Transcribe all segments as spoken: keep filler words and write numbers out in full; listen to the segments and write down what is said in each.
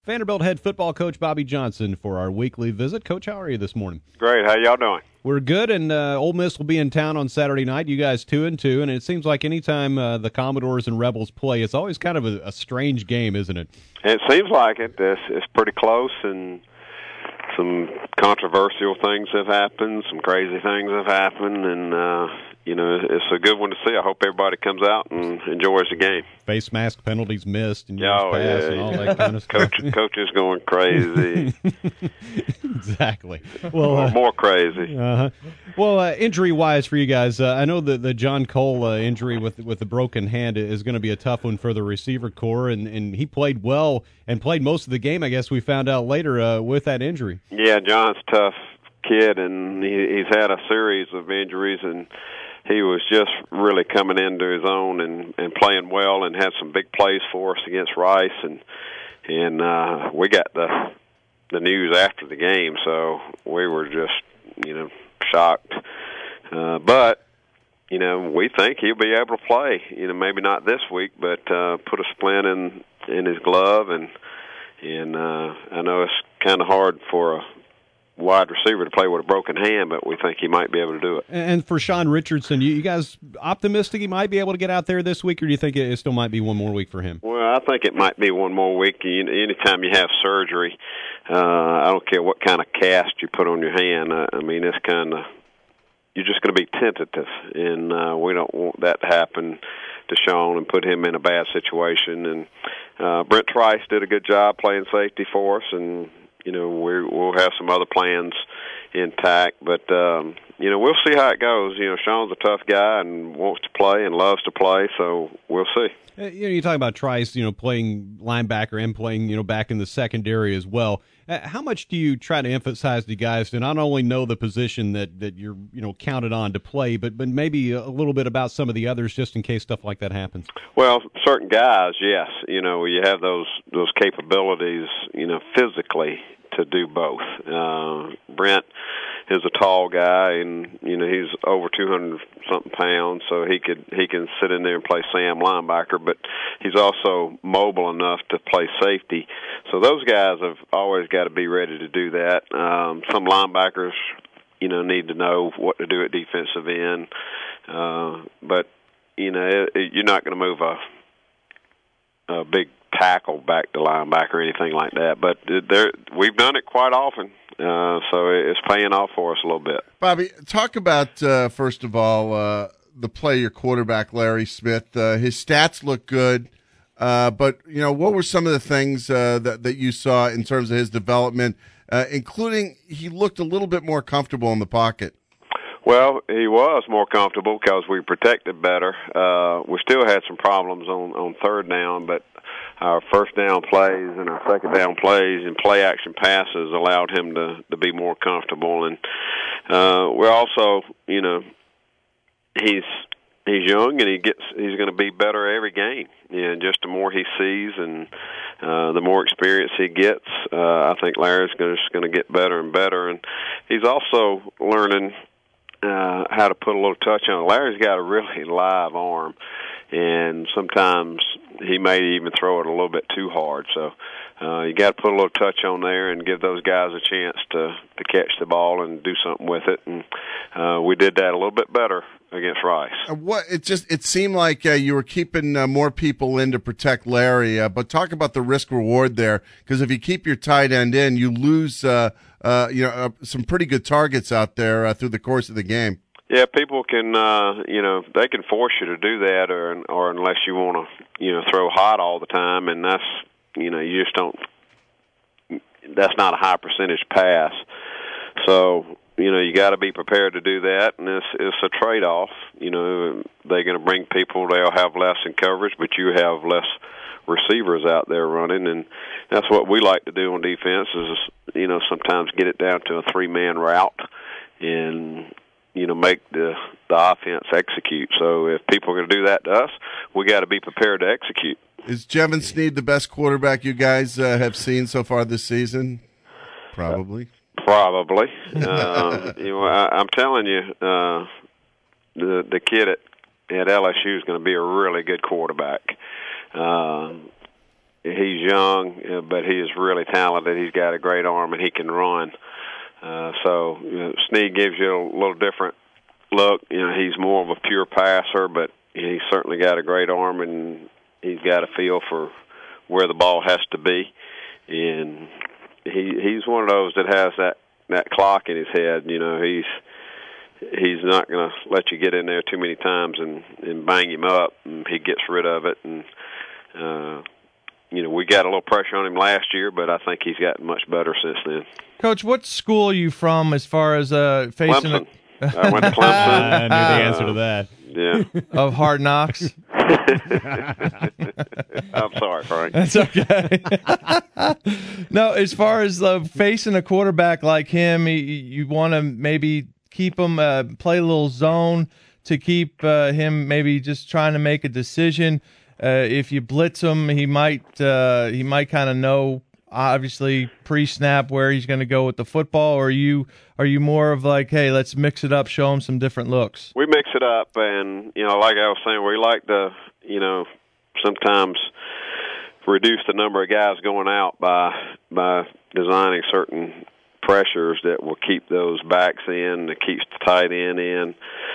Vanderbilt head football coach Bobby Johnson for our weekly visit. Coach, how are you this morning? Great. How y'all doing? We're good, and uh, Ole Miss will be in town on Saturday night. You guys two and two, and it seems like anytime uh, the Commodores and Rebels play, it's always kind of a, a strange game, isn't it? It seems like it. It's, it's pretty close, and some controversial things have happened, some crazy things have happened, and uh, you know, it's a good one to see. I hope everybody comes out and enjoys the game. Face mask penalties missed and years oh, past yeah, and all yeah. that kind of stuff. Coach, coaches going crazy. Exactly. Well, more, uh, more crazy. Uh-huh. Well, uh, injury-wise for you guys, uh, I know that the John Cole uh, injury with with the broken hand is going to be a tough one for the receiver core, and, and he played well and played most of the game, I guess we found out later, uh, with that injury. Yeah, John's a tough kid, and he, he's had a series of injuries, and he was just really coming into his own and, and playing well and had some big plays for us against Rice, and and uh, we got the the news after the game, so we were just, you know, shocked. Uh, but, you know, we think he'll be able to play. You know, maybe not this week, but uh, put a splint in in his glove, and and uh, I know it's kind of hard for a wide receiver to play with a broken hand, but we think he might be able to do it. And for Sean Richardson, you, you guys optimistic he might be able to get out there this week, or do you think it still might be one more week for him? Well, I think it might be one more week. You know, anytime you have surgery, uh, I don't care what kind of cast you put on your hand. I, I mean, it's kind of, you're just going to be tentative, and uh, we don't want that to happen to Sean and put him in a bad situation. And uh, Brent Trice did a good job playing safety for us, and you know, we we'll have some other plans intact, but um, you know, we'll see how it goes. You know, Sean's a tough guy and wants to play and loves to play, so we'll see. You know, you talk about Trice, you know, playing linebacker and playing, you know, back in the secondary as well. Uh, how much do you try to emphasize to guys to not only know the position that, that you're, you know, counted on to play, but but maybe a little bit about some of the others, just in case stuff like that happens? Well, certain guys, yes. You know, you have those those capabilities, you know, physically to do both. Uh, Brent is a tall guy, and you know he's over two hundred something pounds, so he could he can sit in there and play Sam linebacker. But he's also mobile enough to play safety. So those guys have always got to be ready to do that. Um, some linebackers, you know, need to know what to do at defensive end, uh, but you know it, it, you're not going to move a a big tackle back to linebacker or anything like that. But there, we've done it quite often. Uh, so it's paying off for us a little bit. Bobby, talk about, uh, first of all, uh, the play your quarterback, Larry Smith. Uh, his stats look good, uh, but, you know, what were some of the things uh, that, that you saw in terms of his development, uh, including he looked a little bit more comfortable in the pocket? Well, he was more comfortable because we protected better. Uh, we still had some problems on, on third down, but our first down plays and our second down plays and play action passes allowed him to, to be more comfortable. And uh, we're also, you know, he's he's young and he gets he's going to be better every game. And just the more he sees and uh, the more experience he gets, uh, I think Larry's gonna, just going to get better and better. And he's also learning uh, how to put a little touch on it. Larry's got a really live arm, and sometimes he may even throw it a little bit too hard. So uh, you got to put a little touch on there and give those guys a chance to, to catch the ball and do something with it. And uh, we did that a little bit better against Rice. Uh, what it just it seemed like uh, you were keeping uh, more people in to protect Larry. Uh, but talk about the risk reward there, because if you keep your tight end in, you lose uh, uh, you know uh, some pretty good targets out there uh, through the course of the game. Yeah, people can, uh, you know, they can force you to do that, or or unless you want to, you know, throw hot all the time, and that's, you know, you just don't. That's not a high percentage pass, so you know you got to be prepared to do that, and it's it's a trade off. You know, they're going to bring people; they'll have less in coverage, but you have less receivers out there running, and that's what we like to do on defense. Is you know sometimes get it down to a three man route, and you know, make the the offense execute. So if people are going to do that to us, we got to be prepared to execute. Is Jevan Snead the best quarterback you guys uh, have seen so far this season? Probably. Uh, probably. um, you know, I, I'm telling you, uh, the the kid at, at L S U is going to be a really good quarterback. Uh, he's young, uh, but he is really talented. He's got a great arm, and he can run. Uh, so you know, Snead gives you a little different look. You know, he's more of a pure passer, but he's certainly got a great arm, and he's got a feel for where the ball has to be. And he he's one of those that has that, that clock in his head. You know, he's he's not going to let you get in there too many times and, and bang him up, and he gets rid of it. And, uh, you know, we got a little pressure on him last year, but I think he's gotten much better since then. Coach, what school are you from as far as uh, facing Clemson. A- I went to Clemson. I knew the answer to that. Yeah. of Hard Knocks? I'm sorry, Frank. That's okay. No, as far as uh, facing a quarterback like him, you, you want to maybe keep him, uh, play a little zone to keep uh, him maybe just trying to make a decision. Uh, if you blitz him, he might uh, he might kind of know, obviously pre-snap, where he's going to go with the football. Or are you are you more of like, hey, let's mix it up, show him some different looks? We mix it up, and you know, like I was saying, we like to, you know, sometimes reduce the number of guys going out by by designing certain pressures that will keep those backs in, that keeps the tight end in,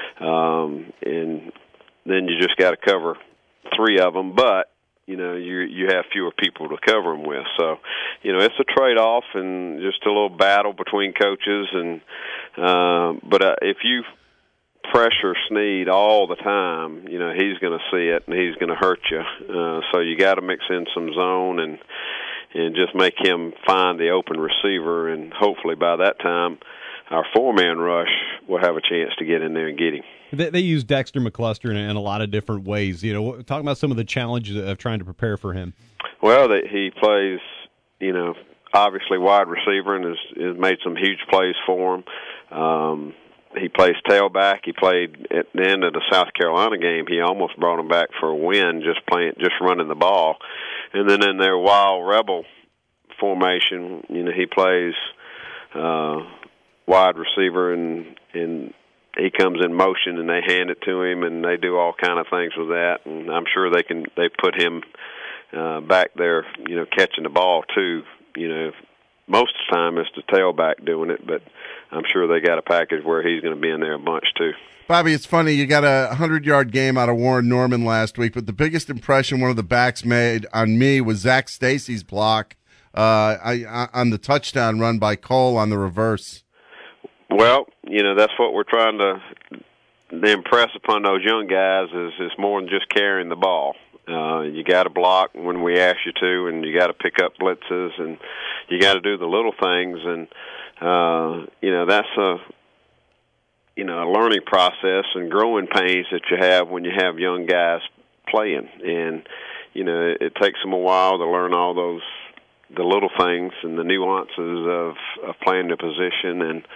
um, and then you just got to cover three of them, but you know you you have fewer people to cover them with. So, you know, it's a trade-off and just a little battle between coaches. And uh, but uh, if you pressure Snead all the time, you know he's going to see it and he's going to hurt you. Uh, so you got to mix in some zone and and just make him find the open receiver, and hopefully by that time our four-man rush will have a chance to get in there and get him. They, they use Dexter McCluster in, in a lot of different ways. You know, talking about some of the challenges of trying to prepare for him. Well, that he plays, you know, obviously wide receiver and has, has made some huge plays for him. Um, he plays tailback. He played at the end of the South Carolina game. He almost brought him back for a win, just playing, just running the ball. And then in their wild rebel formation, you know, he plays uh, wide receiver, and and he comes in motion, and they hand it to him, and they do all kind of things with that. And I'm sure they can they put him uh, back there, you know, catching the ball too. You know, most of the time it's the tailback doing it, but I'm sure they got a package where he's going to be in there a bunch too. Bobby, it's funny, you got a hundred-yard game out of Warren Norman last week, but the biggest impression one of the backs made on me was Zach Stacy's block uh, I, I, on the touchdown run by Cole on the reverse. Well, you know, that's what we're trying to impress upon those young guys is it's more than just carrying the ball. Uh, you got to block when we ask you to, and you got to pick up blitzes, and you got to do the little things. And, uh, you know, that's a, you know, a learning process and growing pains that you have when you have young guys playing. And, you know, it, it takes them a while to learn all those, the little things and the nuances of, of playing the position, and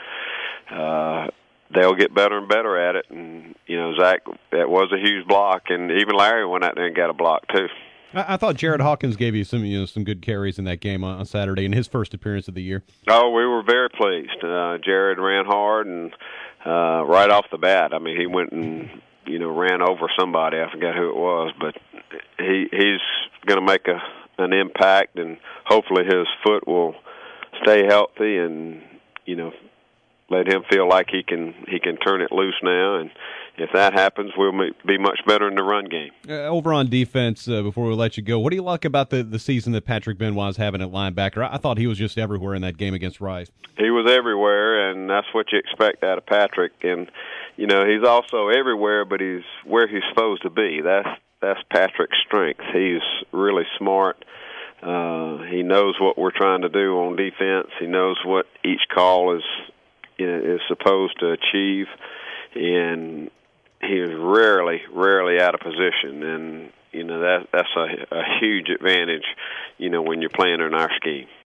uh, they'll get better and better at it. And, you know, Zach, that was a huge block, and even Larry went out there and got a block too. I, I thought Jared Hawkins gave you some, you know, some good carries in that game on, on Saturday in his first appearance of the year. Oh, we were very pleased. Uh, Jared ran hard, and uh, right off the bat, I mean, he went and, you know, ran over somebody. I forgot who it was, but he he's going to make a an impact, and hopefully his foot will stay healthy, and, you know, let him feel like he can he can turn it loose now. And if that happens, we'll be much better in the run game. Uh, over on defense, uh, before we let you go, what do you like about the, the season that Patrick Benoit is having at linebacker? I, I thought he was just everywhere in that game against Rice. He was everywhere, and that's what you expect out of Patrick. And, you know, he's also everywhere, but he's where he's supposed to be. That's that's Patrick's strength. He's really smart. Uh, he knows what we're trying to do on defense. He knows what each call is you know, is supposed to achieve, and he is rarely, rarely out of position. And you know that that's a, a huge advantage, you know, when you're playing in our scheme.